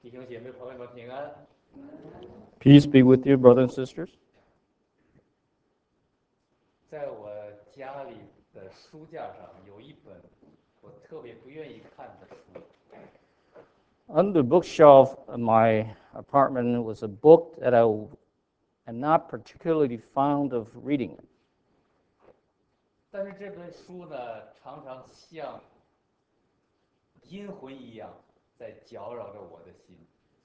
弟兄姐妹朋友们平安。 Peace be with you, brothers and sisters. 在我家里的书架上有一本我特别不愿意看的书。 On the bookshelf of my apartment was a book that I am not particularly fond of reading. 但是这本书呢，常常像阴魂一样在搅扰着我的心。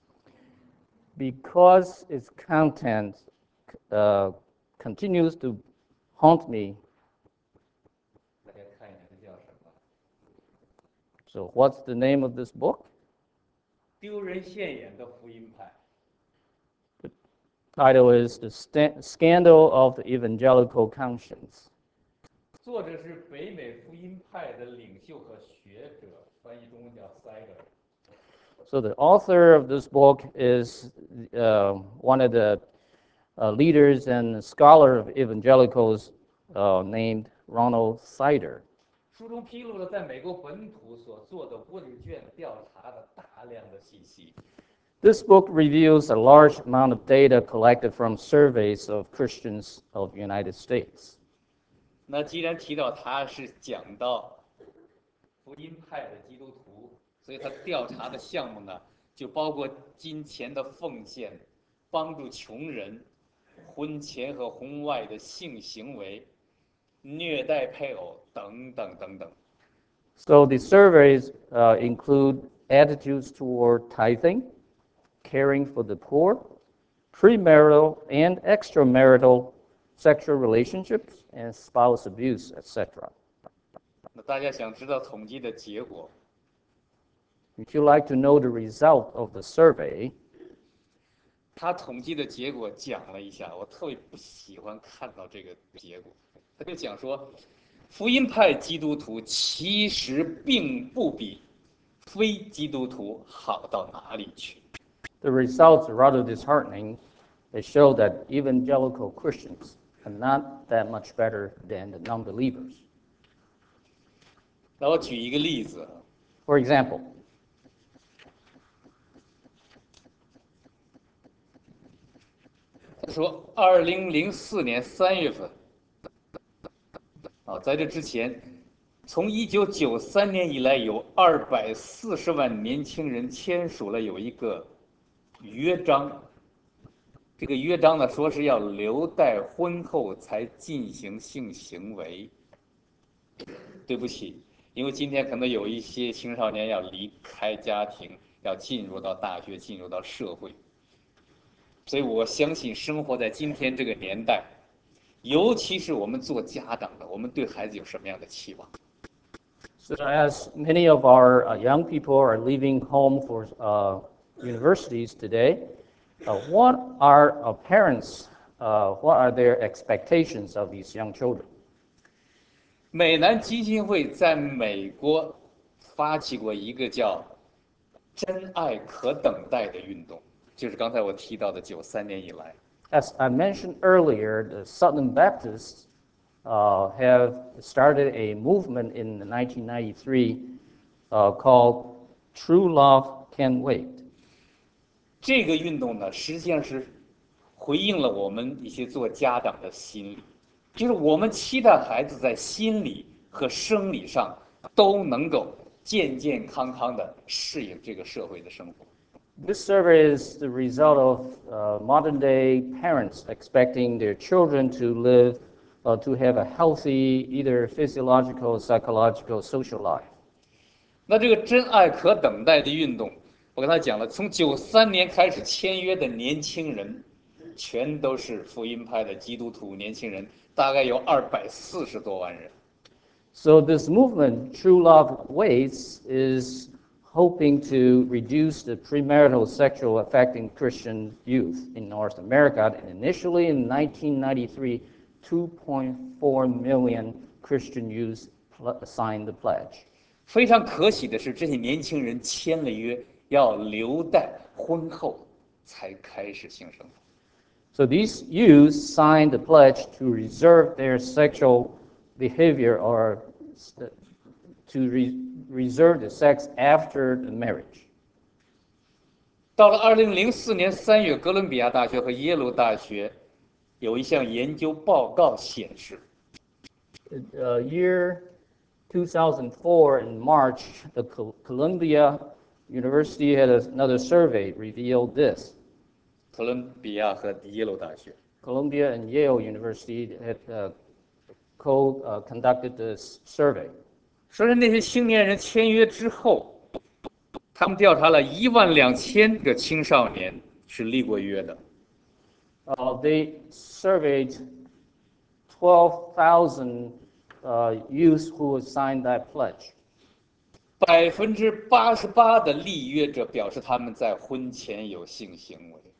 Because its content continues to haunt me. 大家看一下这叫什么？ So what's the name of this book? 丢人现眼的福音派。 The title is The Scandal of the Evangelical Conscience. 作者是北美福音派的领袖和学者，翻译中文叫 Sider。 So the author of this book is one of the leaders and scholar of evangelicals named Ronald Sider. 书中披露了在美国本土所做的问卷调查的大量的信息。 This book reveals a large amount of data collected from surveys of Christians of the United States. 那既然提到他是讲到福音派的基督徒，所以他调查的项目呢，就包括金钱的奉献、帮助穷人、婚前和婚外的性行为、虐待配偶等等等等。 So the surveys include attitudes toward tithing, caring for the poor, premarital and extramarital sexual relationships, and spouse abuse, etc. 那大家想知道统计的结果？ If you like to know the result of the survey, 他统计的结果讲了一下，我特别不喜欢看到这个结果。他就讲说，福音派基督徒其实并不比非基督徒好到哪里去。 the results are rather disheartening. They show that evangelical Christians are not that much better than the non-believers. 那我举一个例子， For example, 他说，2004年3月份，在这之前，从1993年以来，有240万年轻人签署了有一个约章。这个约章呢，说是要留待婚后才进行性行为。对不起，因为今天可能有一些青少年要离开家庭，要进入到大学，进入到社会，所以我相信生活在今天这个年代，尤其是我们做家长的，我们对孩子有什么样的期望？ so as many of our young people are leaving home for universities today, what are parents, what are their expectations of these young children? 美南基金会在美国发起过一个叫"真爱可等待"的运动，就是刚才我提到的93年以来。 As I mentioned earlier, the Southern Baptists have started a movement in 1993 called True Love Can't Wait. 这个运动呢，实际上是回应了我们一些做家长的心理，就是我们期待孩子在心理和生理上都能够健健康康的适应这个社会的生活。 This survey is the result of modern-day parents expecting their children to live, to have a healthy, either physiological, psychological, social life. 那这个真爱可等待的运动，我跟他讲了，从93年开始签约的年轻人，全都是福音派的基督徒年轻人，大概有240多万人。 So this movement, True Love Waits, is hoping to reduce the premarital sexual affecting Christian youth in North America. And initially in 1993, 2.4 million Christian youth signed the pledge. 非常可喜的是，这些年轻人签了约，要留待婚后才开始性生活。 So these youth signed the pledge to reserve their sexual behavior or to reserve the sex after the marriage. 到了2004年3月，哥伦比亚大学和耶鲁大学有一项研究报告显示， Year 2004 in March, the Columbia University had another survey revealed this. 哥伦比亚和耶鲁大学 Columbia and Yale University had conducted this survey. 说是那些青年人签约之后，他们调查了12000个青少年是立过约的， They surveyed 12,000 youth who signed that pledge. 88%的立约者表示他们在婚前有性行为，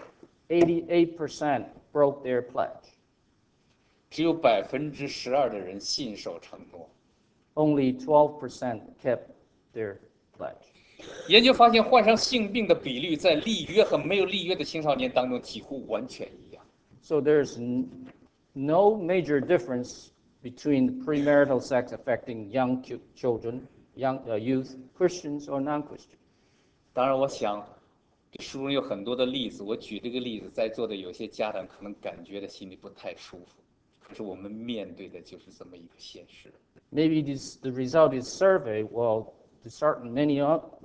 88% broke their pledge. 只有12%的人信守承诺。 Only 12% kept their pledge. 研究发现，患上性病的比率在立约和没有立约的青少年当中几乎完全一样。 So there's no major difference between premarital sex affecting young children, young youth, Christians or non-Christians. 当然，我想这书中有很多的例子，我举这个例子，在座的有些家长可能感觉的心里不太舒服，可是我们面对的就是这么一个现实。 Maybe the result of this survey will dishearten many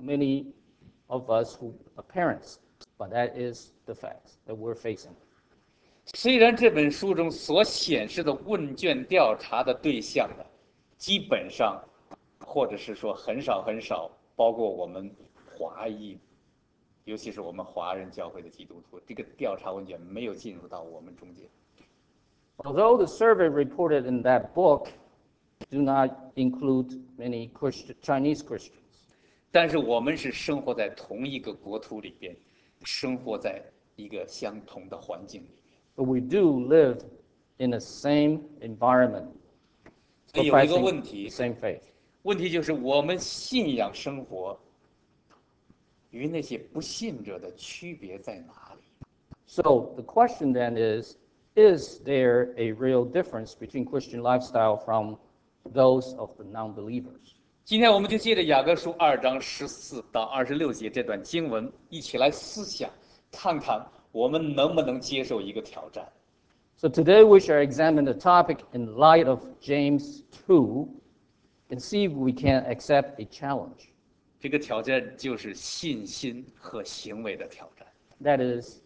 of us who are parents, but that is the facts that we're facing. 虽然这本书中所显示的问卷调查的对象呢，基本上，或者是说很少，包括我们华裔，尤其是我们华人教会的基督徒，这个调查问卷没有进入到我们中间。 Although the survey reported in that book do not include many Chinese Christians, 但是我们是生活在同一个国土里边，生活在一个相同的环境里面。 but we do live in the same environment, 所以有一个 professing 问题 the，same faith. 问题就是我们信仰生活与那些不信者的区别在哪里？ So the question then is there a real difference between Christian lifestyle from those of the non-believers? 今天我们就借着雅各书2章14到26节这段经文，一起来思想，看看我们能不能接受一个挑战。 So today we shall examine the topic in light of James 2 and see if we can accept a challenge. 这个挑战就是信心和行为的挑战。 That is,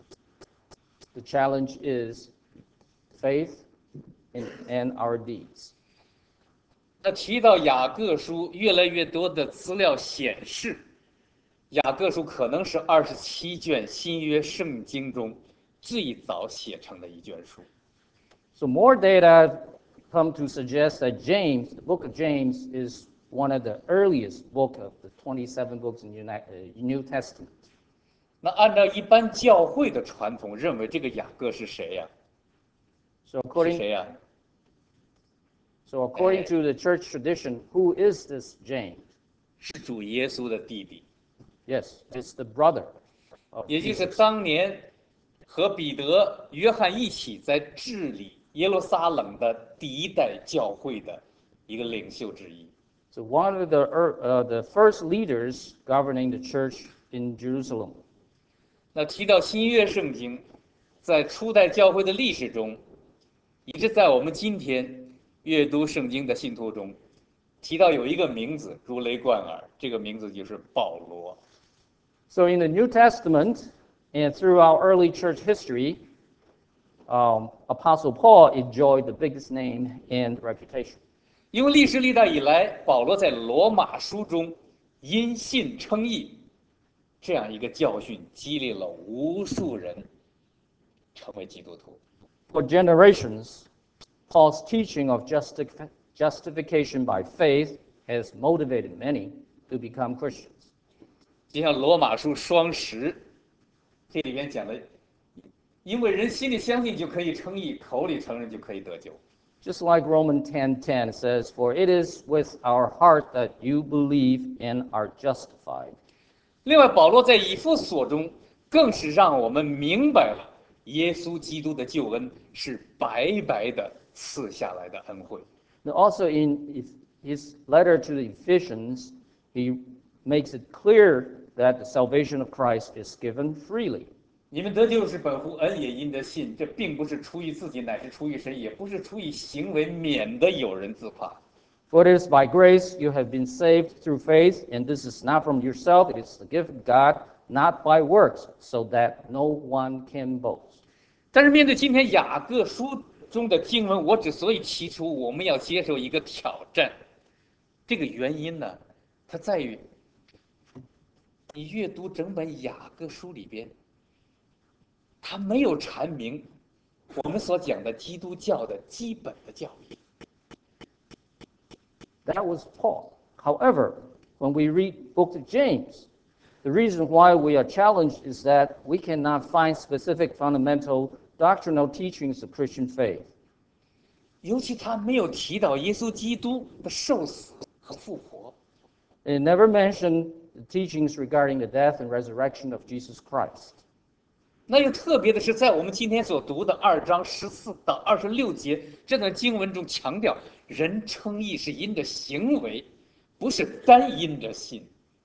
the challenge is faith and our deeds. 那提到雅各书，越来越多的资料显示，雅各书可能是27卷新约圣经中最早写成的一卷书。 So more data come to suggest that James, the book of James, is one of the earliest book of the 27 books in New Testament. 那按照一般教会的传统，认为这个雅各是谁呀？ So 是 according, 谁呀？ so according to the church tradition, who is this James? 是主耶稣的弟弟， Yes, it's the brother of 也就是 Jesus. 当年和彼得、约翰一起在治理耶路撒冷的第一代教会的一个领袖之一。 So one of the first leaders governing the church in Jerusalem. 那提到新约圣经，在初代教会的历史中，一直在我们今天阅读圣经的信徒中，提到有一个名字如雷贯耳，这个名字就是保罗。 So in the New Testament and throughout early church history, Apostle Paul enjoyed the biggest name and reputation. 因为历史历代以来，保罗在罗马书中因信称义这样一个教训，激励了无数人成为基督徒。 For generations, Paul's teaching of justification by faith has motivated many to become Christians. 就像罗马书双十，这里边讲的，因为人心里相信就可以称义，口里承认就可以得救。 Just like Romans 10:10 says, "For it is with our heart that you believe and are justified." 另外，保罗在以弗所中更是让我们明白了耶稣基督的救恩是白白的赐下来的恩惠。 Now also in his letter to the Ephesians, he makes it clear that the salvation of Christ is given freely. 你们得救是本乎恩，也因着信。这并不是出于自己，乃是出于神；也不是出于行为，免得有人自夸。 For it is by grace you have been saved through faith, and this is not from yourself, it is the gift of God, not by works, so that no one can boast. 但是面对今天雅各书中的经文，我之所以提出我们要接受一个挑战，这个原因呢，它在于你阅读整本雅各书里边，它没有阐明我们所讲的基督教的基本的教义。 That was Paul. However, when we read Book of James, the reason why we are challenged is that we cannot find specific fundamental doctrinal teachings of Christian faith. 尤其他没有提到耶稣基督的受死和复活。 It never mentioned the teachings regarding the death and resurrection of Jesus Christ. 那又特别的是，在我们今天所读的2章14到26节这段经文中强调，人称义是因着行为，不是单因着信。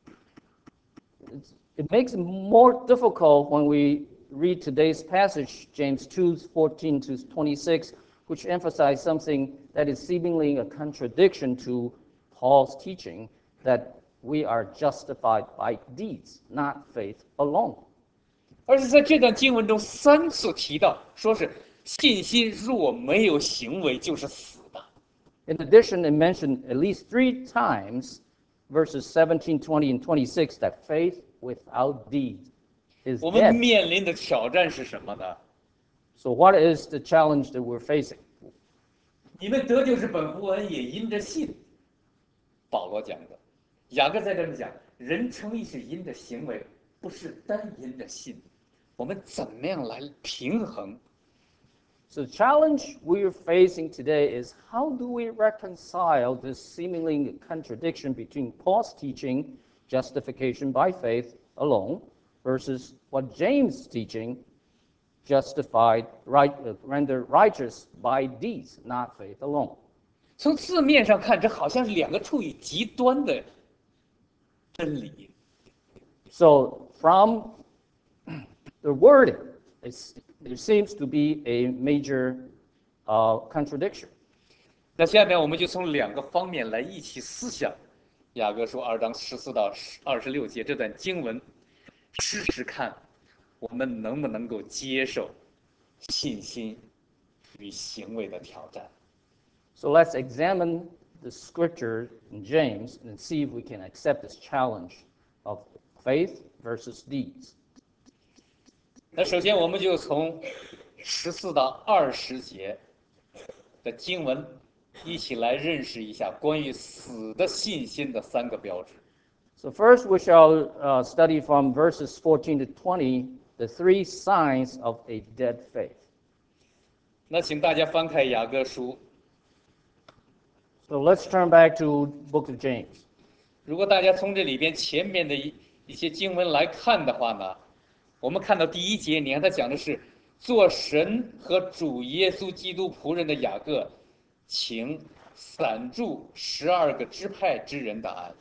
It makes it more difficult when we read today's passage, James 2:14 to 26, which emphasize something that is seemingly a contradiction to Paul's teaching, that we are justified by deeds, not faith alone. 而是在这段经文中3次提到，说是信心若没有行为就是死的。 In addition, it mentioned at least 3 times, verses 17, 20, and 26, that faith without deeds is 我们 dead. 面临的挑战是什么呢？ So what is the challenge that we're facing? 你们得救是本乎恩，也因着信。保罗讲的，雅各在这里讲，人称义是因着行为，不是单因着信。我们怎么样来平衡？ So the challenge we're facing today is how do we reconcile this seemingly contradiction between Paul's teaching, justification by faith alone, versus what James' teaching, justified, rendered righteous by deeds, not faith alone. 从字面上看，这好像是2个处于极端的真理。 So from the wording, there seems to be a major contradiction. 那下面我们就从2个方面来一起思想雅各书2章14到26节这段经文，试试看我们能不能够接受信心与行为的挑战。 So let's examine the scripture in James and see if we can accept this challenge of faith versus deeds. 那首先我们就从14到20节的经文一起来认识一下关于死的信心的3个标志。 So first we shall study from verses 14 to 20 the 3 signs of a dead faith. 那请大家翻开雅各书， So let's turn back to book of James. 如果大家从这里边前面的一些经文来看的话呢，我们看到第1节，你看他讲的是做神和主耶稣基督仆人的雅各，请散住12个支派之人的安。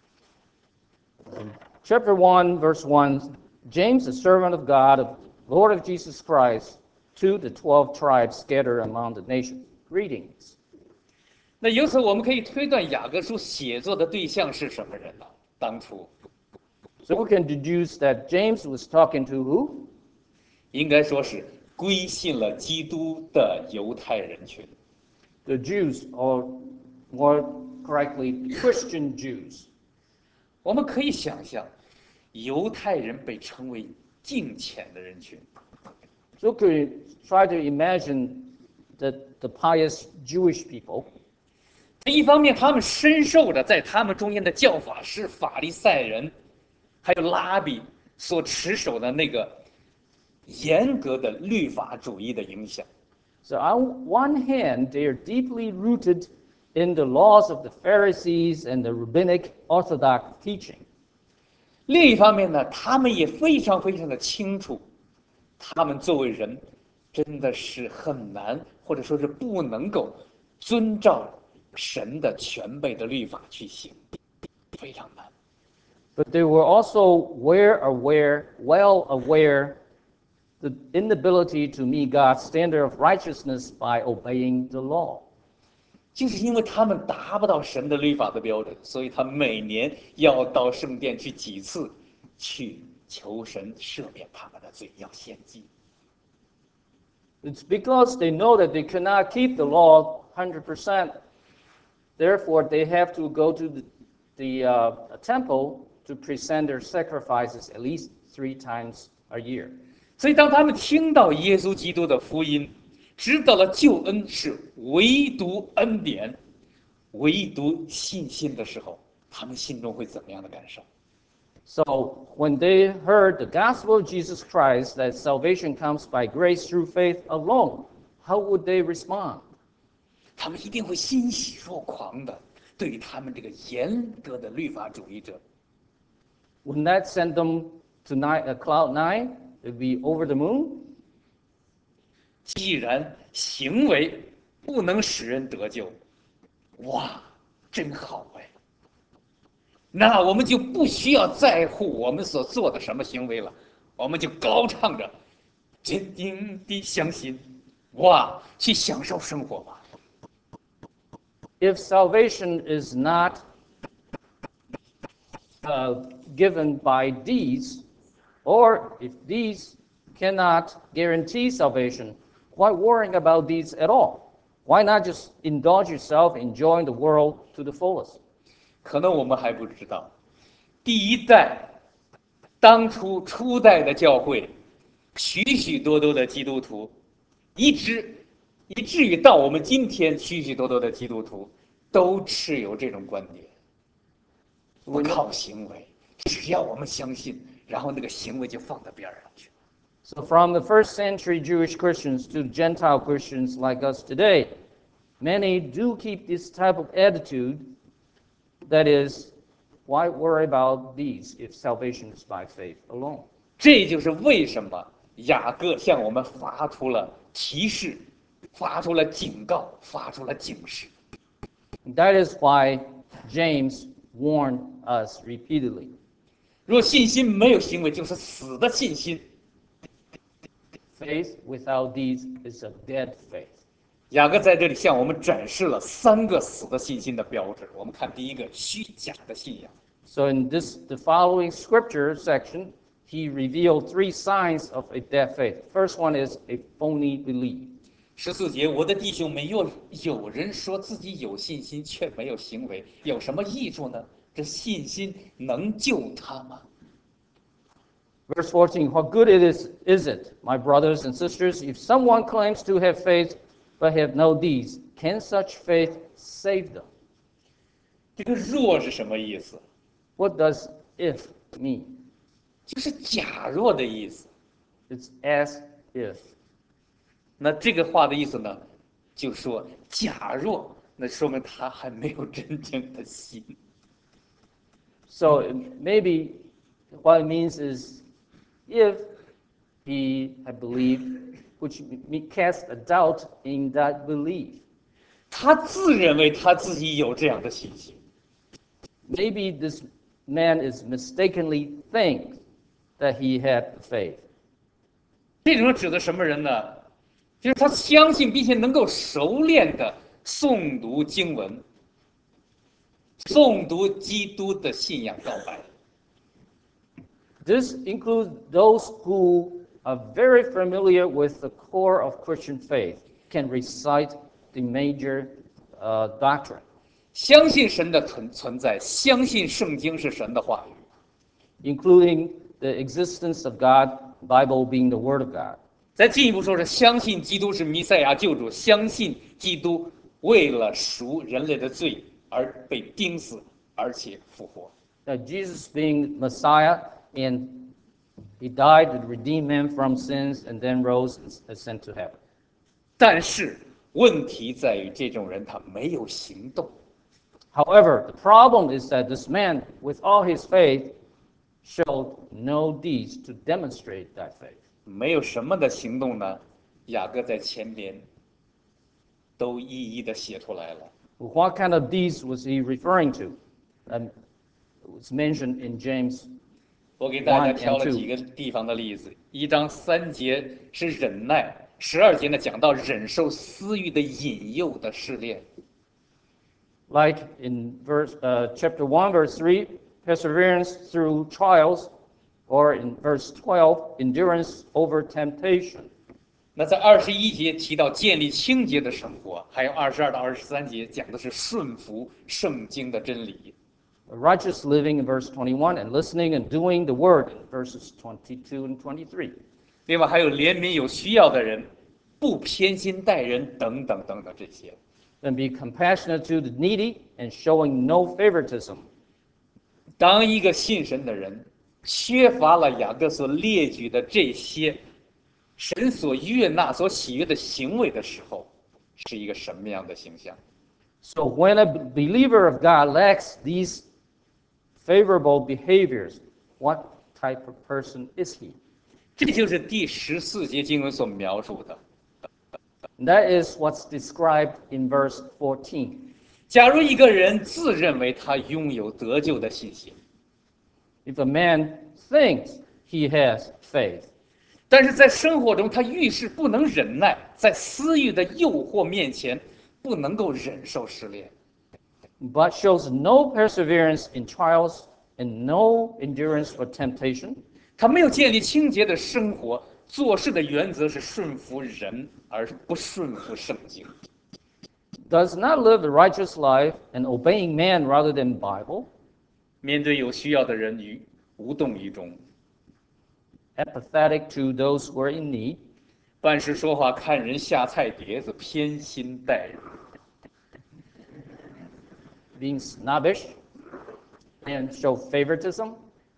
Chapter 1, verse 1, James, a servant of God, of Lord of Jesus Christ, to the 12 tribes scattered among the nations. Greetings. 那由此我们可以推断雅各书写作的对象是什么人呢？当初 So we can deduce that James was talking to who? 应该说是归信了基督的犹太人群。 The Jews, or more correctly, Christian Jews. 我们可以想象，犹太人被称为敬虔的人群。 So could you try to imagine that the pious Jewish people, 一方面，他们深受着在他们中间的教法师、法利赛人，还有拉比所持守的那个严格的律法主义的影响。 so on one hand, they are deeply rooted in the laws of the Pharisees and the rabbinic Orthodox teaching. 另一方面呢，他们也非常非常的清楚，他们作为人，真的是很难，或者说是不能够遵照神的全备的律法去行，非常难。 But they were also well aware the inability to meet God's standard of righteousness by obeying the law. 就是因为他们达不到神的律法的标准，所以他每年要到圣殿去几次，去求神赦免他们的罪，要献祭。 It's because they know that they cannot keep the law 100%. Therefore, they have to go to the temple to present their sacrifices at least 3 times a year. 所以，当他们听到耶稣基督的福音，知道了救恩是唯独恩典、唯独信心的时候，他们心中会怎么样的感受？ So when they heard the gospel of Jesus Christ, that salvation comes by grace through faith alone, how would they respond? 他们一定会欣喜若狂的，对于他们这个严格的律法主义者， Wouldn't that send them to cloud 9? It'd be over the moon? 既然行为不能使人得救，哇，真好哎！那我们就不需要在乎我们所做的什么行为了，我们就高唱着，坚定地相信，哇，去享受生活吧。 If salvation is not given by deeds, or if deeds cannot guarantee salvation, why worrying about deeds at all? Why not just indulge yourself, enjoying the world to the fullest? 可能我们还不知道，第一代当初代的教会，许许多多的基督徒，以至于到我们今天，许许多多的基督徒都持有这种观点：不靠行为，只要我们相信，然后那个行为就放到边上去。 So from the first century Jewish Christians to Gentile Christians like us today, many do keep this type of attitude. That is, why worry about these if salvation is by faith alone? 这就是为什么雅各向我们发出了提示，发出了警告，发出了警示。 That is why James warned us repeatedly. 若信心没有行为，就是死的信心。 Faith without deeds is a dead faith. 雅各在这里向我们展示了3个死的信心的标志。我们看第一个，虚假的信仰。 So in the following scripture section, he revealed 3 signs of a dead faith. First one is a phony belief. 14节，我的弟兄们，若有人说自己有信心却没有行为，有什么益处呢？这信心能救他吗？ Verse 14, what good is it, my brothers and sisters, if someone claims to have faith but have no deeds? Can such faith save them? 这个若是什么意思？ What does if mean? 就是假若的意思。 It's as if. 那这个话的意思呢，就说假若，那说明他还没有真正的心。 So maybe what it means is if he had believed, which cast a doubt in that belief. 他自认为他自己有这样的信心。 Maybe this man is mistakenly think that he had the faith. 这种指的什么人呢？就是他相信并且能够熟练的诵读经文，诵读基督的信仰告白。 This includes those who are very familiar with the core of Christian faith, can recite the major doctrine. 相信神的存在，相信圣经是神的话语。 Including the existence of God, Bible being the Word of God. 再进一步说是相信基督是弥赛亚救主，相信基督为了赎人类的罪而被钉死，而且复活。 That Jesus being Messiah, and he died to redeem man from sins, and then rose and ascended to heaven. 但是问题在于，这种人他没有行动。 However, the problem is that this man, with all his faith, showed no deeds to demonstrate that faith. 没有什么的行动呢？雅各在前边都一一的写出来了。 What kind of deeds was he referring to? It's mentioned in James 我给大家 1 挑 and 了几 2. 个地方的例子。1章3节是忍耐，12节呢讲到忍受私欲的引诱的试炼。 Like in chapter 1, verse 3, perseverance through trials, or in verse 12, endurance over temptation. 那在21节提到建立清洁的生活，还有22到23节讲的是顺服圣经的真理。 Righteous living in verse 21, and listening and doing the word in verses 22 and 23. 另外还有怜悯有需要的人，不偏心待人等等等等这些。 And be compassionate to the needy and showing no favoritism. 当一个信神的人缺乏了雅各所列举的这些神所悦纳、所喜悦的行为的时候，是一个什么样的形象？ So when a believer of God lacks these favorable behaviors, what type of person is he? 这就是第14节经文所描述的。 And that is what's described in verse 14. 假如一个人自认为他拥有得救的信心， If a man thinks he has faith, 但是在生活中他遇事不能忍耐，在私欲的诱惑面前不能够忍受试炼， but shows no perseverance in trials and no endurance for temptation, 他没有建立清洁的生活，做事的原则是顺服人，而不顺服圣经。 does not live a righteous life and obeying man rather than Bible, 面对有需要的人无动于衷， apathetic to those who are in need, 办事说话看人下菜碟子，偏心待人， being snobbish, and show favoritism.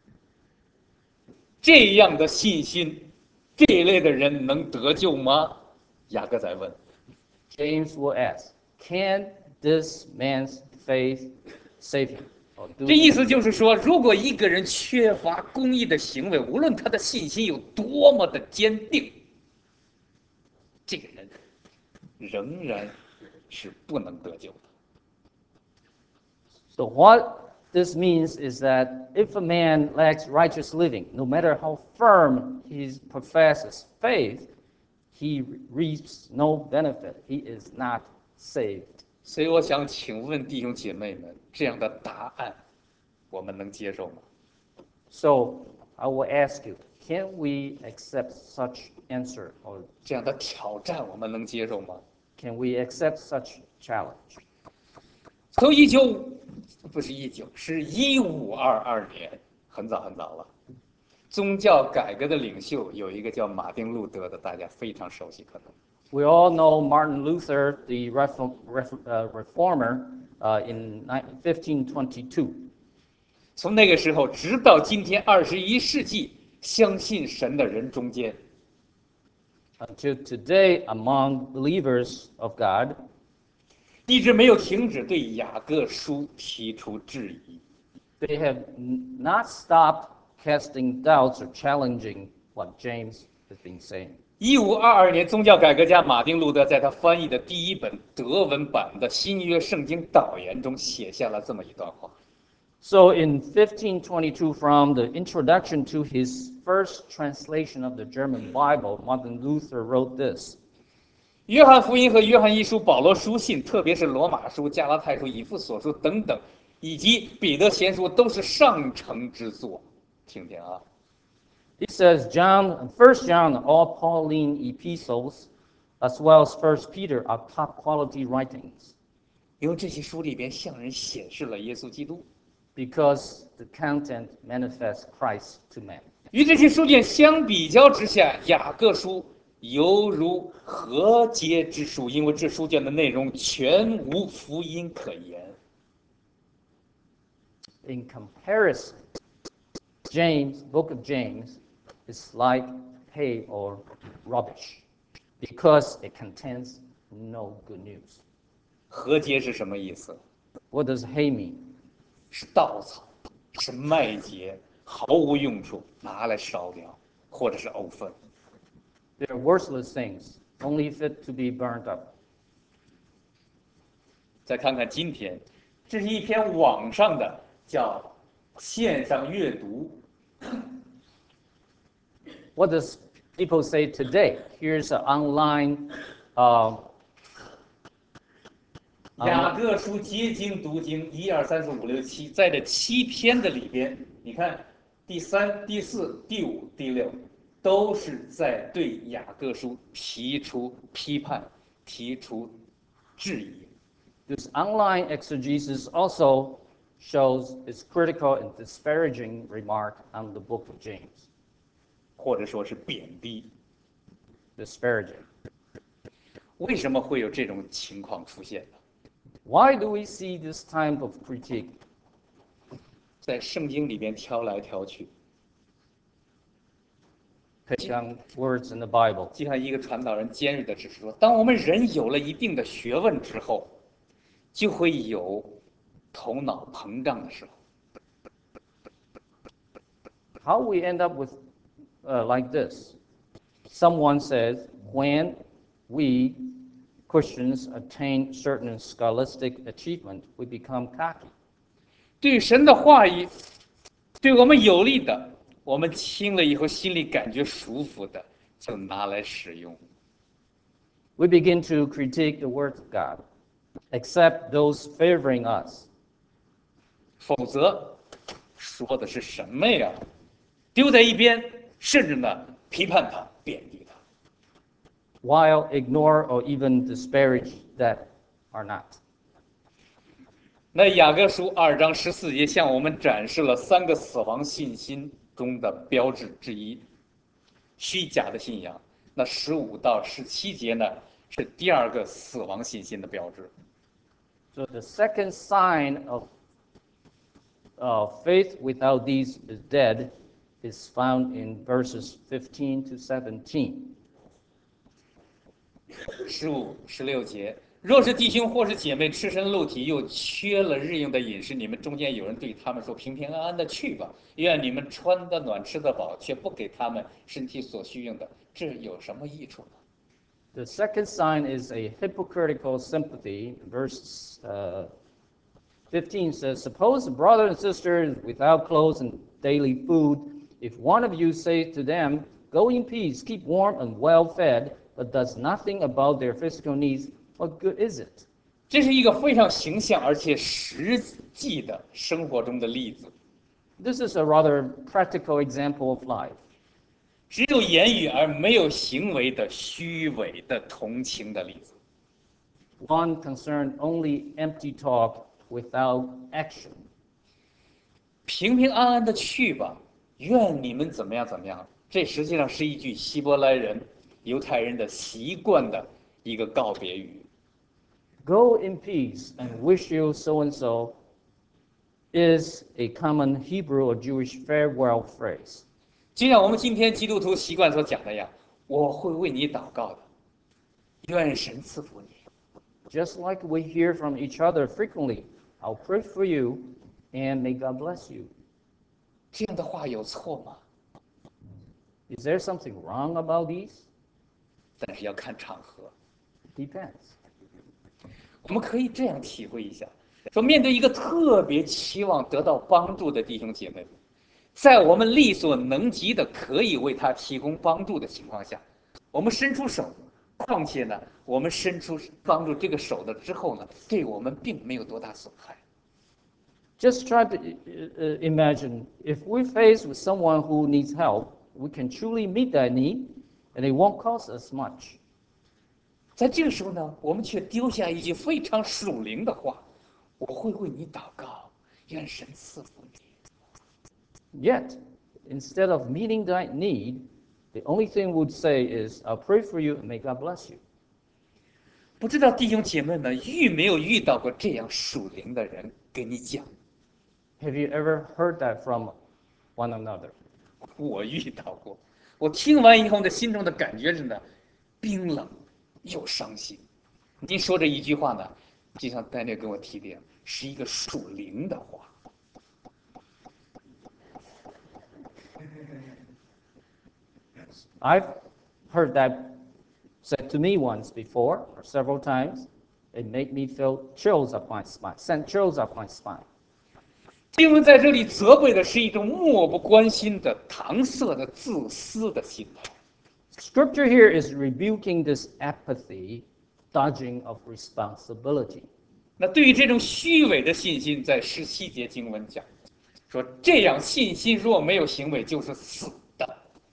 这样的信心，这一类的人能得救吗？雅各在问。 James will ask, can this man's faith save him? Or do 这意思就是说，如果一个人缺乏公义的行为，无论他的信心有多么的坚定，这个人仍然是不能得救的。 So what this means is that if a man lacks righteous living, no matter how firm he professes faith, he reaps no benefit. He is not saved. 所以我想请问弟兄姐妹们，这样的答案我们能接受吗？ So I will ask you, can we accept such answer, or 这样的挑战我们能接受吗？ can we accept such challenge? 从不是19，是1522年，很早很早了。宗教改革的领袖有一个叫马丁路德的，大家非常熟悉，可能。 We all know Martin Luther, the reformer, in 1522. 从那个时候直到今天21世纪，相信神的人中间， Until today, among believers of God, 一直没有停止对雅各书提出质疑。 they have not stopped casting doubts or challenging what James has been saying. 1522年，宗教改革家马丁路德在他翻译的第一本德文版的新约圣经导言中写下了这么一段话。 So in 1522, from the introduction to his first translation of the German Bible, Martin Luther wrote this. 约翰福音和约翰一书、保罗书信，特别是罗马书、加拉太书、以弗所书等等，以及彼得前书，都是上乘之作。听听啊， He says, First John, all Pauline epistles, as well as First Peter, are top quality writings 因为这些书里边向人显示了耶稣基督。 because the content manifests Christ to man. 与这些书卷相比较之下，雅各书犹如和解之书，因为这书卷的内容全无福音可言。 In comparison, Book of James is like hay or rubbish because it contains no good news. 和解是什么意思？ What does hay mean? 是稻草，是麦秸，毫无用处，拿来烧掉，或者是沤粪。 They're worthless things, only fit to be burned up. 再看看今天，这是一篇网上的叫线上阅读。 What does people say today? Here's an online, uh, 雅各书结经读经1、2、3、4、5、6、7，在这7篇的里边，你看第3、第4、第5、第6，都是在对雅各书提出批判、提出质疑。 this online exegesis also shows its critical and disparaging remark on the book of James. 或者说是贬低。 Disparaging. 为什么会有这种情况出现呢？ Why do we see this type of critique? 在圣经里边挑来挑去， Pick on words in the Bible. 就像一个传道人尖锐的指出说，当我们人有了一定的学问之后，就会有头脑膨胀的时候。 How we end up with like this? Someone says, when we Christians attain certain scholastic achievement, we become cocky. 对神的话语，对我们有利的，我们听了以后心里感觉舒服的，就拿来使用。 We begin to critique the word of God, except those favoring us. 否则，说的是什么呀？丢在一边，甚至呢批判他、贬低他。 while ignore or even disparage that are not. 那雅各书2章14节向我们展示了3个死亡信心中的标志之一，虚假的信仰。那15到17节呢，是第2个死亡信心的标志。 So the second sign of faith without these is dead is found in verses 15 to 17. 15、16节，若是弟兄或是姐妹赤身露体，又缺了日用的饮食，你们中间有人对他们说：“平平安安的去吧，愿你们穿得暖，吃得饱，却不给他们身体所需用的，这有什么益处呢？” The second sign is a hypocritical sympathy. Verse 15 says, suppose a brother and sister is without clothes and daily food. If one of you say to them, go in peace, keep warm and well fed, but does nothing about their physical needs, what good is it? 这是一个非常形象而且实际的生活中的例子。 This is a rather practical example of life. 只有言语而没有行为的虚伪的同情的例子。 One concerned only empty talk without action. 平平安安的去吧，愿你们怎么样怎么样。这实际上是一句希伯来人、犹太人的习惯的一个告别语。 Go in peace and wish you so and so is a common Hebrew or Jewish farewell phrase. 就像我们今天基督徒习惯所讲的样，我会为你祷告的，愿神赐福你。 Just like we hear from each other frequently, I'll pray for you and may God bless you. 这样的话有错吗？ Is there something wrong about these? 但是要看场合。 Depends. 我们可以这样体会一下：说面对一个特别期望得到帮助的弟兄姐妹，在我们力所能及的可以为他提供帮助的情况下，我们伸出手。况且呢，我们伸出帮助这个手的之后呢，对我们并没有多大损害。 Just try to imagine if we're faced with someone who needs help, we can truly meet that need and it won't cost us much. 在这个时候呢，我们却丢下一句非常属灵的话：“我会为你祷告，愿神赐福你。” Yet, instead of meeting that need, the only thing we'd say is, I'll pray for you and may God bless you. 不知道弟兄姐妹们没有遇到过这样属灵的人给你讲？ Have you ever heard that from one another? 我遇到过，我听完以后呢，心中的感觉是呢，冰冷又伤心。您说这一句话呢，就像丹尼跟我提点，是一个属灵的话。 I've heard that said to me once before, or several times. It made me feel chills up my spine, sent chills up my spine. 经文在这里责备的是一种漠不关心的、搪塞的、自私的心态。 Scripture here is rebuking this apathy, dodging of responsibility. 那对于这种虚伪的信心，在17节经文讲说，这样信心若没有行为，就是死的。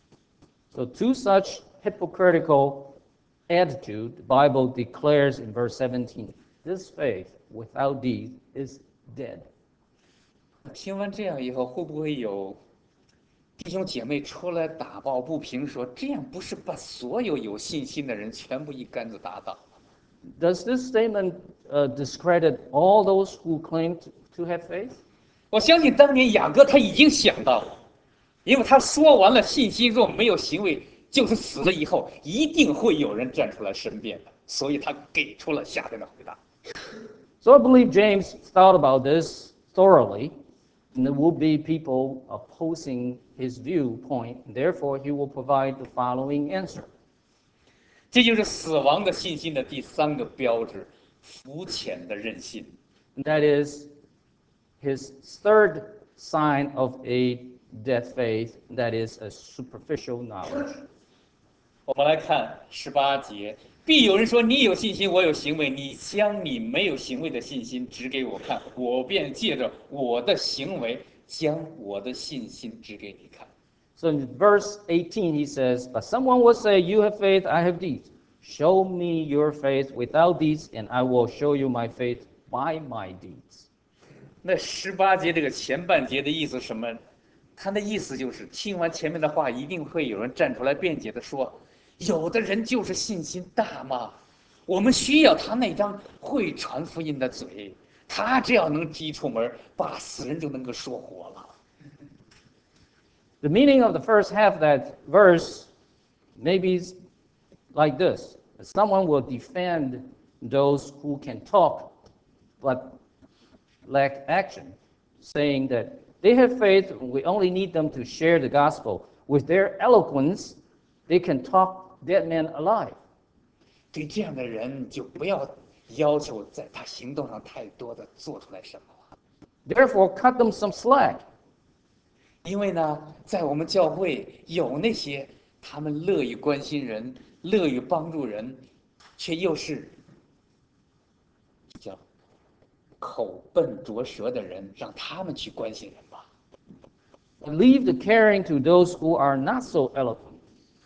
So to such hypocritical attitude, the Bible declares in verse 17, this faith without deed is dead. 听完这样以后，会不会有弟兄姐妹出来打抱不平，说这样不是把所有有信心的人全部一竿子打倒？ Does this statement discredit all those who claim to have faith? 我相信当年雅各他已经想到了，因为他说完了信心若没有行为就是死了以后，一定会有人站出来申辩的，所以他给出了下面的回答。 So I believe James thought about this thoroughly, and there will be people opposing his viewpoint, and therefore he will provide the following answer. 这就是死亡的信心的第3个标志：肤浅的任性。 And that is his third sign of a dead faith, that is a superficial knowledge. 我们来看18节，必有人说你有信心，我有行为，你将你没有行为的信心指给我看，我便借着我的行为将我的信心指给你看。 So in verse 18 he says, but someone will say, you have faith, I have deeds. Show me your faith without deeds, and I will show you my faith by my deeds. 那18节这个前半节的意思是什么？他的意思就是听完前面的话，一定会有人站出来辩解的说，有的人就是信心大嘛，我们需要他那张会传福音的嘴，他只要能踢出门，把死人就能够说活了。 The meaning of the first half of that verse maybe is like this. Someone will defend those who can talk but lack action, saying that they have faith, we only need them to share the gospel. With their eloquence, they can talk dead men alive. 对这样的人，就不要要求在他行动上太多的做出来什么了。 Therefore, cut them some slack. 因为呢，在我们教会有那些他们乐于关心人、乐于帮助人，却又是叫口笨拙舌的人，让他们去关心人吧。 Leave the caring to those who are not so eloquent.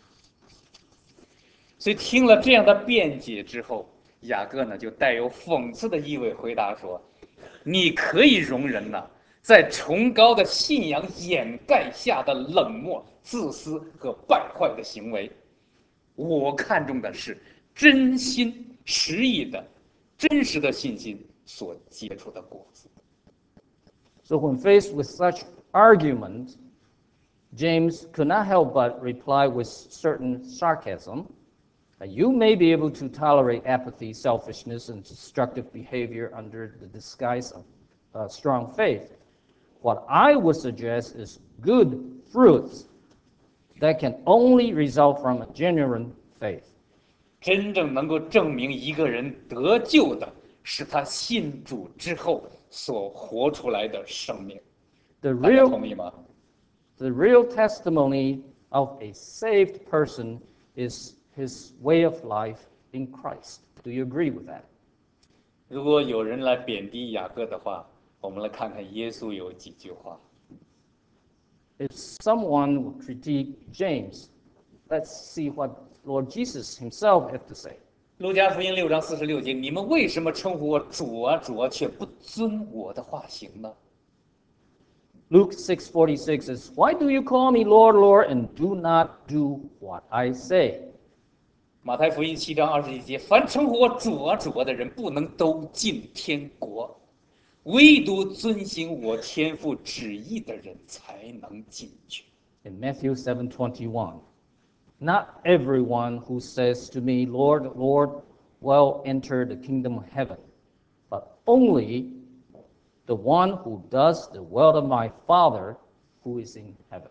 所以听了这样的辩解之后，雅各呢就带有讽刺的意味回答说：“你可以容忍呢，在崇高的信仰掩盖下的冷漠、自私和败坏的行为。我看重的是真心实意的、真实的信心所结出的果子。” So when faced with such argument, James could not help but reply with certain sarcasm. You may be able to tolerate apathy, selfishness, and destructive behavior under the disguise of strong faith. What I would suggest is good fruits that can only result from a genuine faith. 真正能够证明一个人得救的，是他信主之后所活出来的生命。 The 大家同意 real, 吗？ the real testimony of a saved person is his way of life in Christ. Do you agree with that? 如果有人来贬低雅各的话，我们来看看耶稣有几句话。 If someone will critique James, let's see what Lord Jesus himself had to say. 路加福音6章46节，你们为什么称呼我主啊主啊，却不遵我的话行呢？ Luke 6:46 says, why do you call me Lord, Lord, and do not do what I say? 马太福音7章21节，凡称呼我主啊主啊的人，不能都进天国，唯独遵行我天父旨意的人才能进去。 In Matthew 7:21, not everyone who says to me, Lord, Lord, will enter the kingdom of heaven, but only the one who does the will of my Father who is in heaven.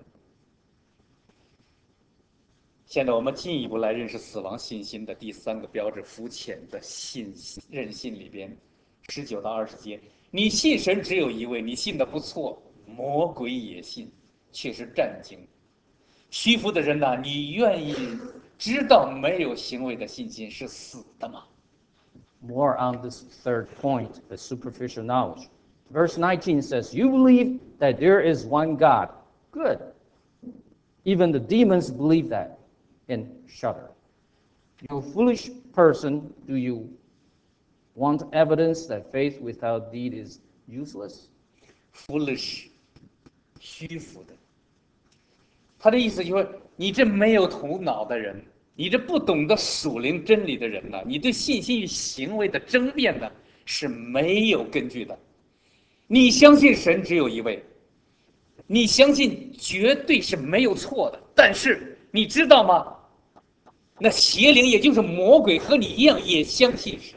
现在我们进一步来认识死亡信心的第3个标志——肤浅的任性里边，19到20节， 你信神只有一位，你信的不错，魔鬼也信，却是战惊。屈服的人呐，你愿意知道没有行为的信心是死的吗？ More on this third point, the superficial knowledge. Verse 19 says, You believe that there is one God. Good. Even the demons believe that and shudder. You foolish person, do you want evidence that faith without deed is useless? foolish，虚浮的。他的意思就是说，你这没有头脑的人，你这不懂得属灵真理的人呢，你对信心与行为的争辩呢是没有根据的。你相信神只有一位，你相信绝对是没有错的，但是你知道吗？那邪灵也就是魔鬼和你一样也相信神。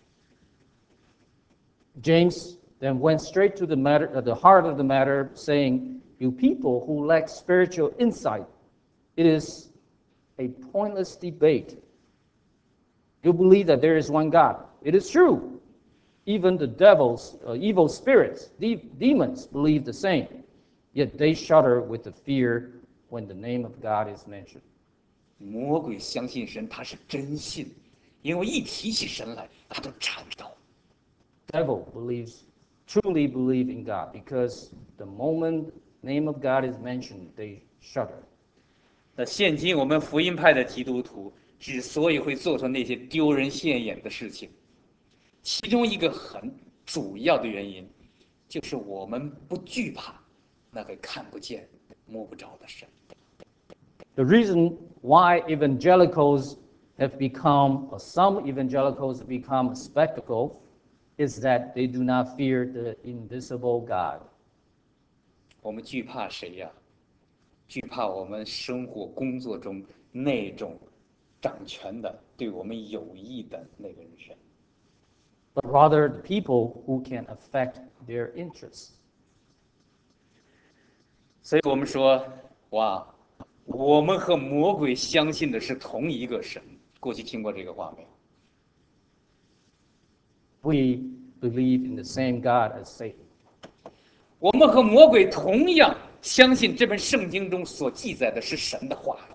James then went straight to the matter, the heart of the matter, saying, You people who lack spiritual insight, it is a pointless debate. You believe that there is one God. It is true. Even the devils, evil spirits, demons believe the same. Yet they shudder with the fear when the name of God is mentioned. 魔鬼相信神，他是真信，因为一提起神来，他都颤抖。 Devil truly believe in God because the moment name of God is mentioned, they shudder. 那现今我们福音派的基督徒之所以会做出那些丢人现眼的事情，其中一个很主要的原因，就是我们不惧怕那个看不见、摸不着的神。 The reason why evangelicals have become, or some evangelicals have become a spectacle, is that they do not fear the invisible God. 我们惧怕谁呀？惧怕我们生活工作中那种掌权的、对我们有益的那个人。 But rather the people who can affect their interests. 所以我们说，哇，我们和魔鬼相信的是同一个神。过去听过这个话没有？ We believe in the same God as Satan. 我们和魔鬼同样相信这本圣经中所记载的是神的话。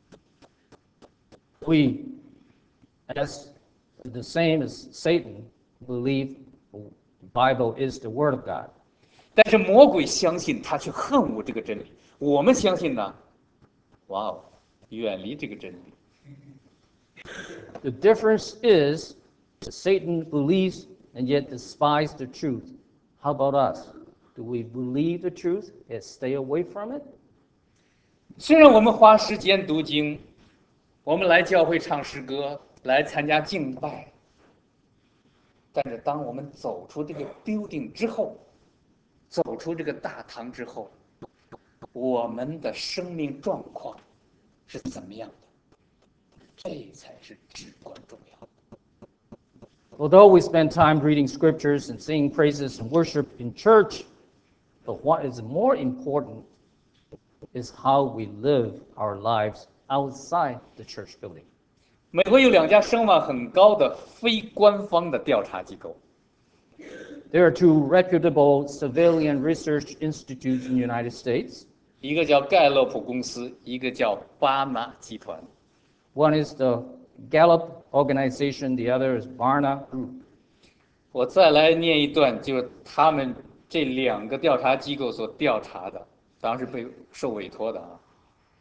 We, as the same as Satan, believe the Bible is the Word of God. 但是魔鬼相信，他却恨恶这个真理。我们相信呢，哇哦，远离这个真理。 The difference is Satan believes and yet despises the truth. How about us? Do we believe the truth and stay away from it? 虽然我们花时间读经，我们来教会唱诗歌，来参加敬拜，但是当我们走出这个 building 之后，走出这个大堂之后，我们的生命状况是怎么样的？这才是至关重要的。 Although we spend time reading scriptures and singing praises and worship in church, but what is more important is how we live our lives outside the church building. 美国有2家声望很高的非官方的调查机构， There are two reputable civilian research institutes in the United States. 一个叫盖洛普公司，一个叫巴拿集团。 One is the Gallup organization, the other is Barna Group. 我再来念一段，就是他们这2个调查机构所调查的，当然是被受委托的啊。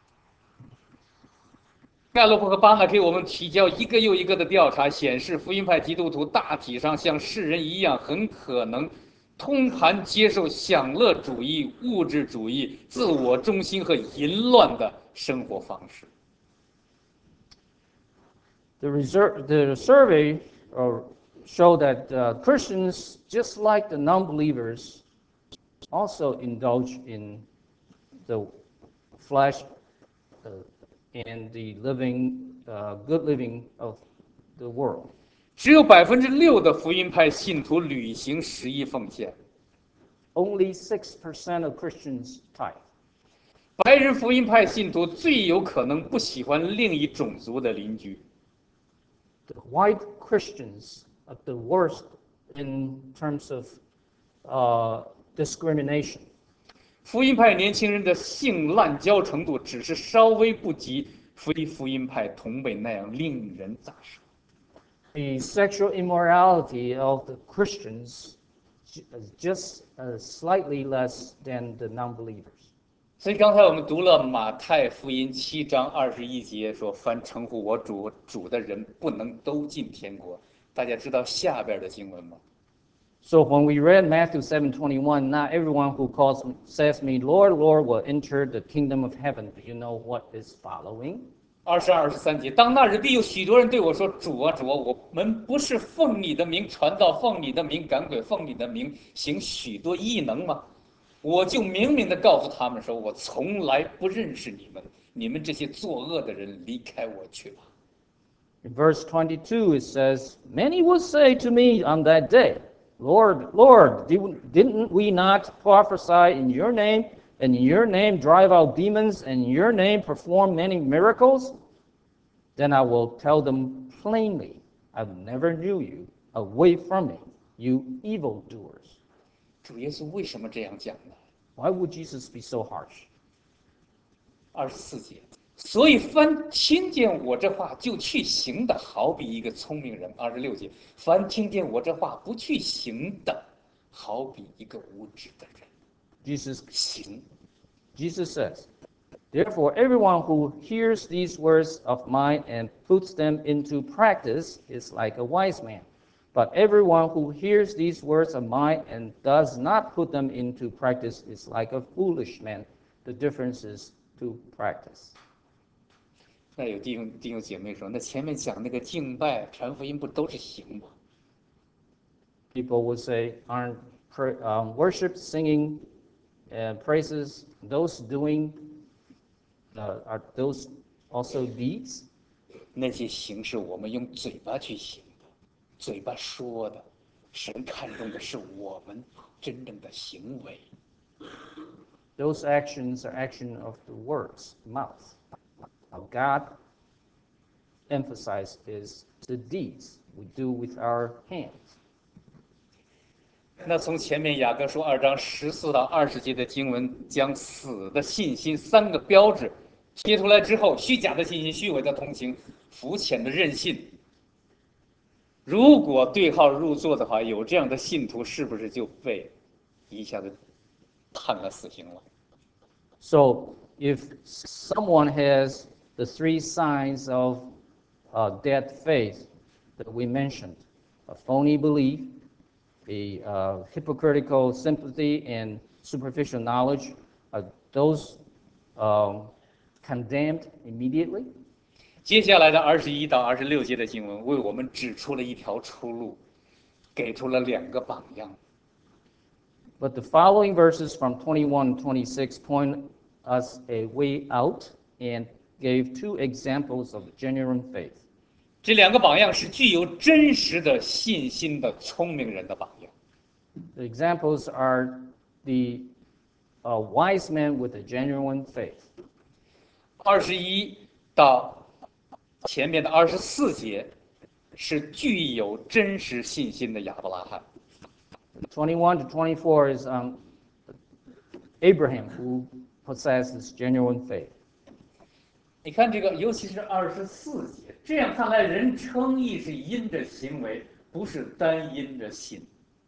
盖洛普和巴拿给我们提交一个又一个的调查，显示福音派基督徒大体上像世人一样，很可能通盘接受享乐主义、物质主义、自我中心和淫乱的生活方式。 The survey showed that Christians, just like the non-believers, also indulge in the flesh and the good living of the world. 只有6%的福音派信徒履行11奉献。 Only 6% of Christians tithe. 白人福音派信徒最有可能不喜欢另一种族的邻居。 The white Christians are the worst in terms of discrimination. 福音派年轻人的性滥交程度只是稍微不及非福音派同辈那样令人咋舌。 The sexual immorality of the Christians is just slightly less than the non-believers. 所以刚才我们读了马太福音7章21节，说凡称呼我主主的人，不能都进天国。大家知道下边的经文吗？ So when we read Matthew 7:21, not everyone who says me, Lord, Lord, will enter the kingdom of heaven. Do you know what is following? 22、23节，当那日必有许多人对我说：“主啊，主啊，我们不是奉你的名传道，奉你的名赶鬼，奉你的名行许多异能吗？”我就明明的告诉他们说：“我从来不认识你们，你们这些作恶的人，离开我去吧。” In verse 22, it says, Many will say to me on that day, Lord, Lord, didn't we not prophesy in your name, and in your name drive out demons, and in your name perform many miracles? Then I will tell them plainly, I never knew you. Away from me, you evildoers. 主耶稣为什么这样讲呢？ Why would Jesus be so harsh? 24节，所以凡听见我这话就去行的，好比一个聪明人。26节，凡听见我这话不去行的，好比一个无知的人。 Jesus 行， says, Therefore, everyone who hears these words of mine and puts them into practice is like a wise man. But everyone who hears these words of mine and does not put them into practice is like a foolish man. The difference is to practice. 那有弟兄姐妹说，那前面讲那个敬拜、传福音不都是行吗？ People would say, aren't worship, singing, and praises, those doing, are those also deeds? 那些行是我们用嘴巴去行的，嘴巴说的，神看重的是我们真正的行为。 Those actions are action of the words, mouth. God emphasized is the deeds we do with our hands. 那从前面雅各书2章14到20节的经文，将死的信心3个标志贴出来之后，虚假的信心、虚伪的同情、肤浅的任性，如果对号入座的话，有这样的信徒，是不是就被一下子判了死刑了？ So if someone has the 3 signs of dead faith that we mentioned, a phony belief, a hypocritical sympathy, and superficial knowledge, are those condemned immediately? 接下来的21到26节的经文，为我们指出了一条出路，给出了2个榜样。 But the following verses from 21 and 26 point us a way out and gave 2 examples of genuine faith. 这2个榜样是具有真实的信心的聪明人的榜样。 The examples are the wise men with a genuine faith. 21到前面的24节是具有真实信心的亚伯拉罕。 21 to 24 is Abraham who possesses genuine faith. 你看这个，尤其是24节，这样看来，人称义是因着行为，不是单因着信。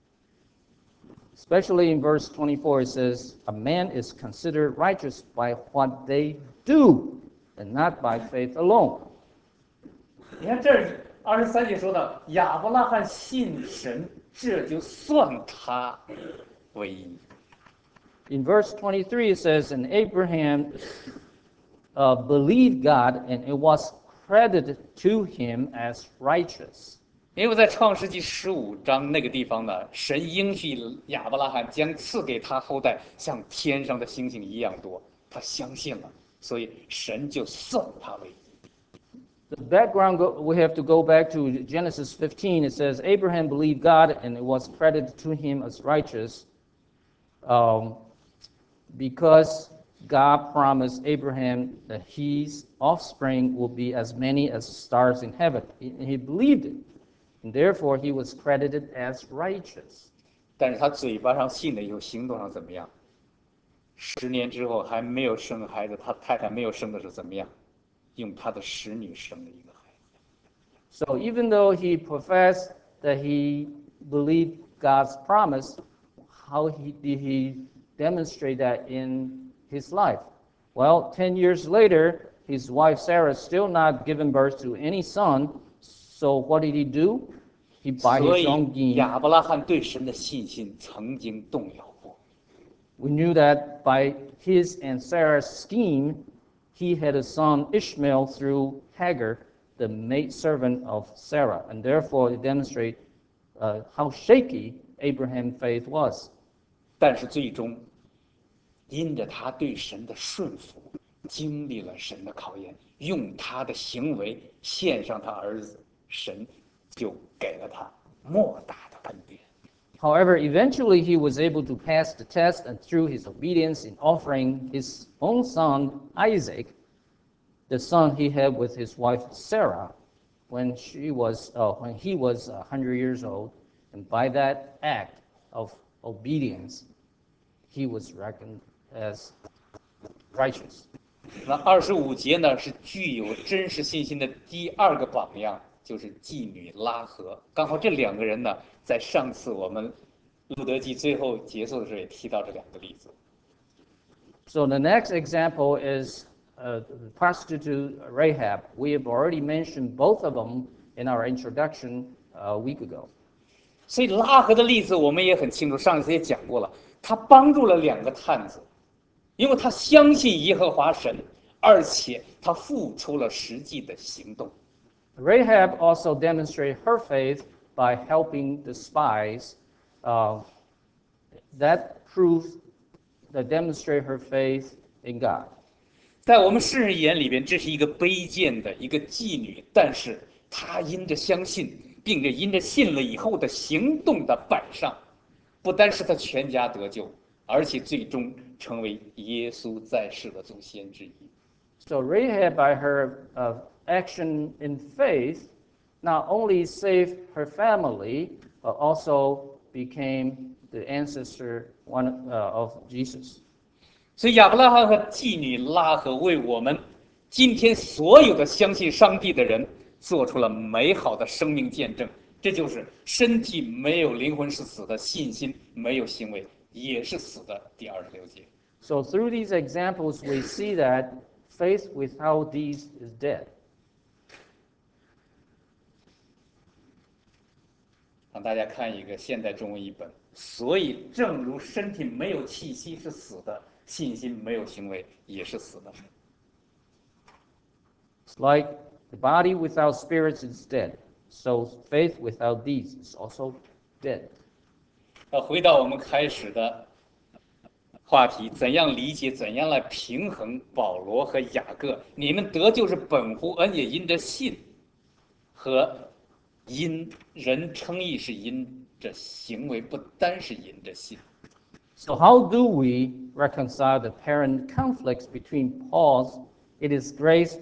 Especially in verse 24, it says, A man is considered righteous by what they do, and not by faith alone. 你看这儿23节说到亚伯拉罕信神，这就算他为义。 In verse 23, it says, And Abraham believed God, and it was credited to him as righteous. 因为在创世纪15章那个地方呢，神应许亚伯拉罕将赐给他后代像天上的星星一样多，他相信了，所以神就算他为义。 The background, we have to go back to Genesis 15. It says, Abraham believed God, and it was credited to him as righteous, because God promised Abraham that his offspring will be as many as stars in heaven. He believed it, and therefore he was credited as righteous. 但是他嘴巴上信了以后，行动上怎么样？10年之后还没有生孩子，他太太没有生的是怎么样？用他的使女生了一个孩子。 So even though he professed that he believed God's promise, did he demonstrate that in his life? Well, 10 years later, his wife Sarah still not given birth to any son. So what did he do? He by 所 his 以 own means. 亚伯拉罕对神的信心曾经动摇过。 We knew that by his and Sarah's scheme, he had a son Ishmael through Hagar, the maidservant of Sarah, and therefore it demonstrates how shaky Abraham's faith was. 但是最终，因着他对神的顺服，经历了神的考验，用他的行为献上他儿子，神就给了他莫大的恩典。 However, eventually he was able to pass the test, and through his obedience in offering his own son Isaac, the son he had with his wife Sarah, when he was 100 years old, and by that act of obedience, he was reckoned as righteous. 那25节呢，是具有真实信心的第二个榜样，就是妓女拉合。刚好这两个人呢，在上次我们路德记最后结束的时候也提到这两个例子。 So the next example is the prostitute Rahab. We have already mentioned both of them in our introduction a week ago. 所以拉合的例子我们也很清楚，上一次也讲过了，他帮助了两个探子，因为他相信耶和华神，而且他付出了实际的行动。 Rahab also demonstrated her faith by helping the spies. That proves that demonstrate her faith in God. 在我们世人眼里边，这是一个卑贱的一个妓女，但是她因着相信，并且因着信了以后的行动的摆上，不单是她全家得救，而且最终成为耶稣在世的祖先之一。 So Rahab, by her action in faith, not only saved her family, but also became the ancestor of Jesus. 所以亚伯拉罕和妓女拉合为我们今天所有的相信上帝的人做出了美好的生命见证。这就是身体没有灵魂是死的，信心没有行为也是死的。第26节。 So through these examples, we see that faith without deeds is dead. 让大家看一个现代中文译本。所以，正如身体没有气息是死的，信心没有行为也是死的。 It's like the body without spirits is dead. So faith without deeds is also dead. 回到我们开始的话题，怎样理解，怎样来平衡保罗和雅各？你们得救是本乎恩，也因着信，和因人称义是因着行为，不单是因着信。 So how do we reconcile the apparent conflicts between Paul's, it is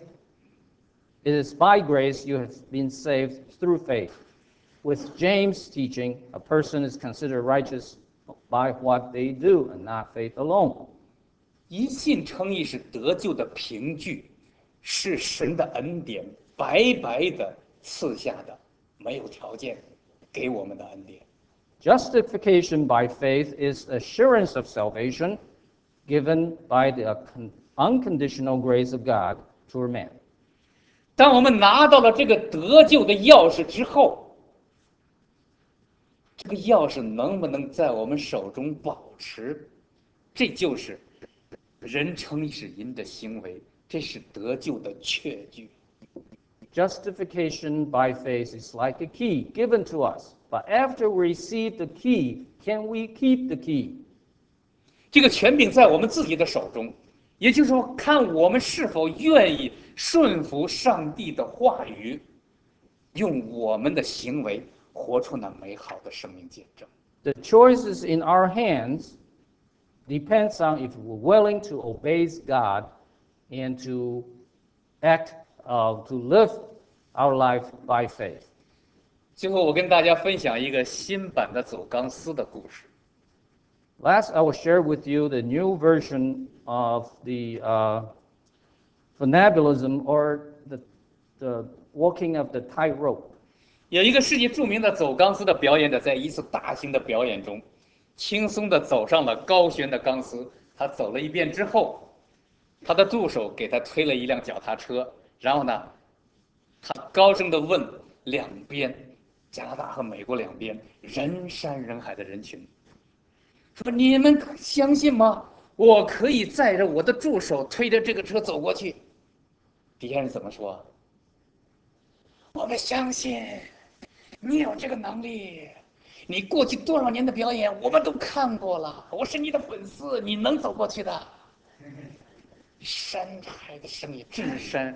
by grace you have been saved through faith, with James' teaching, a person is considered righteous by what they do and not faith alone. 因信称义是得救的凭据，是神的恩典白白的赐下的，没有条件给我们的恩典。 Justification by faith is assurance of salvation given by the unconditional grace of God to man. 当我们拿到了这个得救的钥匙之后，这个钥匙能不能在我们手中保持？这就是人称义是因的行为，这是得救的确据。 Justification by faith is like a key given to us. But after we receive the key, can we keep the key? 这个权柄在我们自己的手中，也就是说，看我们是否愿意顺服上帝的话语，用我们的行为活出那美好的生命见证。 The choice is in our hands, depends on if we're willing to obey God and to act, to live our life by faith. 最后，我跟大家分享一个新版的走钢丝的故事。 Last, I will share with you the new version of the funambulism or the walking of the tightrope. 有一个世界著名的走钢丝的表演者，在一次大型的表演中，轻松地走上了高悬的钢丝。他走了一遍之后，他的助手给他推了一辆脚踏车，然后呢，他高声地问两边，加拿大和美国两边人山人海的人群，说：“你们相信吗？我可以载着我的助手推着这个车走过去。”底下人怎么说？我们相信你有这个能力，你过去多少年的表演我们都看过了，我是你的粉丝，你能走过去的。山海的声音震山。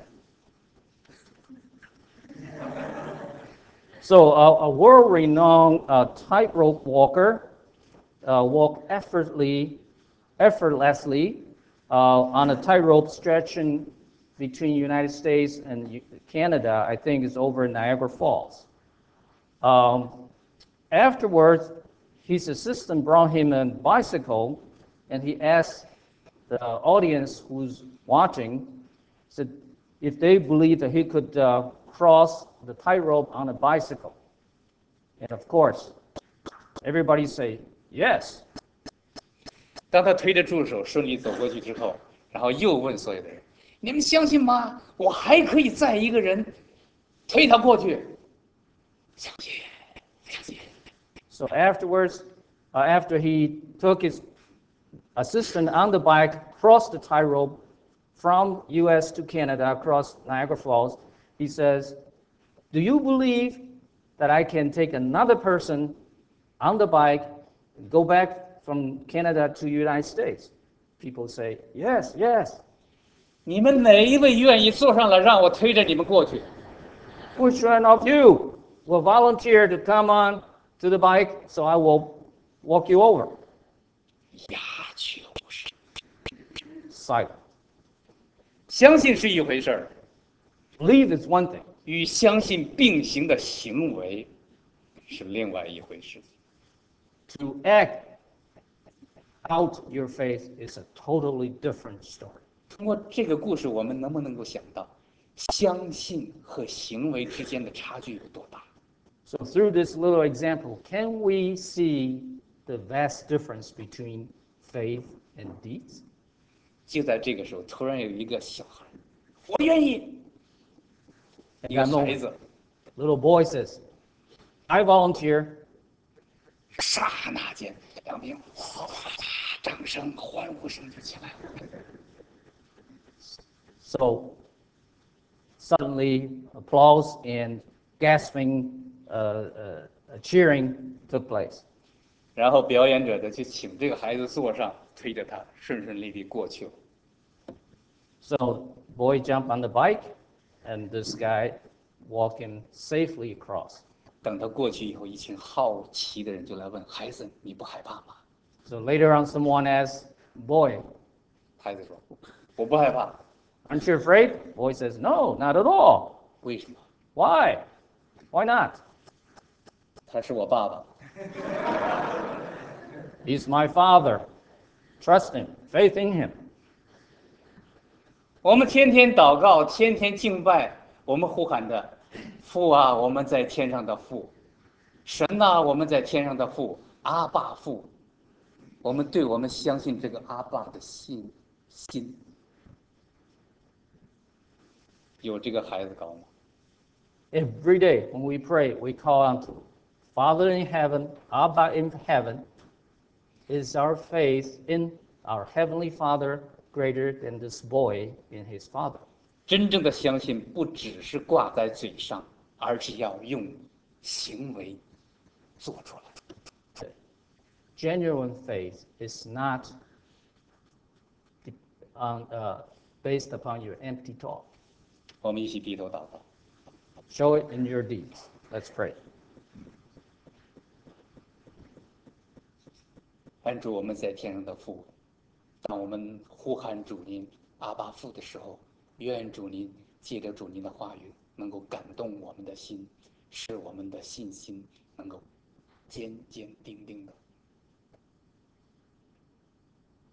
So a world-renowned tightrope walker walked effortlessly on a tightrope stretching between United States and Canada. I think it's over Niagara Falls. Afterwards, his assistant brought him a bicycle, and he asked the audience who's watching, said if they believe that he could cross the tightrope on a bicycle. And of course, everybody say yes. 当他推着助手顺利走过去之后，然后又问所有的人：“你们相信吗？我还可以载一个人推他过去。”相信，相信。 So afterwards, after he took his assistant on the bike, crossed the tightrope from U.S. to Canada, across Niagara Falls, he says, "Do you believe that I can take another person on the bike and go back from Canada to United States?" People say, "Yes, yes." 你们哪一位愿意坐上了，让我推着你们过去？ Which one of you will volunteer to come on to the bike so I will walk you over? 鸦雀无声。 Silent. 相信是一回事儿， Believe is one thing. 与相信并行的行为是另外一回事。 To act out your faith is a totally different story. 通过这个故事，我们能不能够想到，相信和行为之间的差距有多大？ So through this little example, can we see the vast difference between faith and deeds? 就在这个时候，突然有一个小孩，我愿意。一个 And that 孩子， little boy says, "I volunteer." 刹那间，两边哗哗啦，掌声、欢呼声就起来了。 So suddenly, applause and gasping, cheering took place. 然后表演者就去请这个孩子坐上，推着他顺顺利利过去了。 So boy jumped on the bike, and this guy walked him safely across. 等他过去以后，一群好奇的人就来问孩子：“你不害怕吗 So later on, someone asked, "Boy," 孩子说：“我不害怕。 aren't you afraid?" Boy says, "No, not at all." 为什么？ Why? Why not? 他是我爸爸。 He's my father. Trust him, faith in him. 我们天天祷告，天天敬拜，我们呼喊着：父啊，我们在天上的父；神呐、我们在天上的父，阿爸父。我们对我们相信这个阿爸的心有这个孩子高吗？ Every day when we pray, we call out to Father in heaven, Abba in heaven. Is our faith in our Heavenly Father greater than this boy in his father? 真正的相信不只是挂在嘴上，而是要用行为做出来。 Genuine faith is not based upon your empty talk. 我们一起低头祷告。 Show it in your deeds. Let's pray. 恩主，我们在天上的父，当我们呼喊主您阿爸父的时候，愿主您借着主您的话语，能够感动我们的心，使我们的信心能够坚坚定定的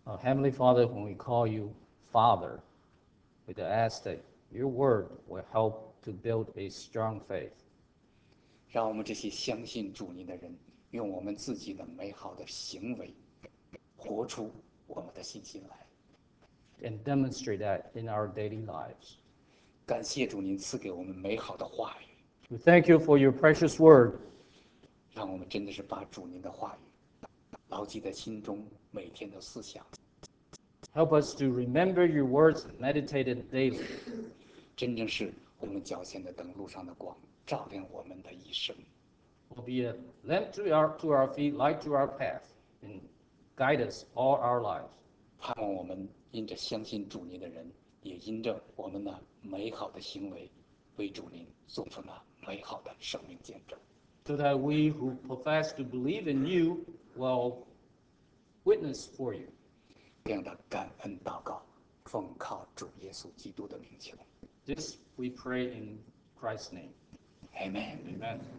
Heavenly Father, when we call you Father, we ask that your word will help to build a strong faith. 让我们这些相信主您的人，用我们自己的美好的行为，活出我们的信心来。 And demonstrate that in our daily lives. 感谢主您赐给我们美好的话语。 We thank you for your precious word. 让我们真的是把主您的话语牢记在心中，每天的思想。 Help us to remember your words and meditate it daily. 真正是我们脚前的灯，路上的光，照亮我们的一生。 Will be a lamp to our feet, light to our path, and guide us all our lives. 盼望我们因着相信主您的人，也因着我们那美好的行为，为主您做出那美好的生命见证。 So that we who profess to believe in you will witness for you. 这样的感恩祷告，奉靠主耶稣基督的名求。 This we pray in Christ's name. Amen. Amen.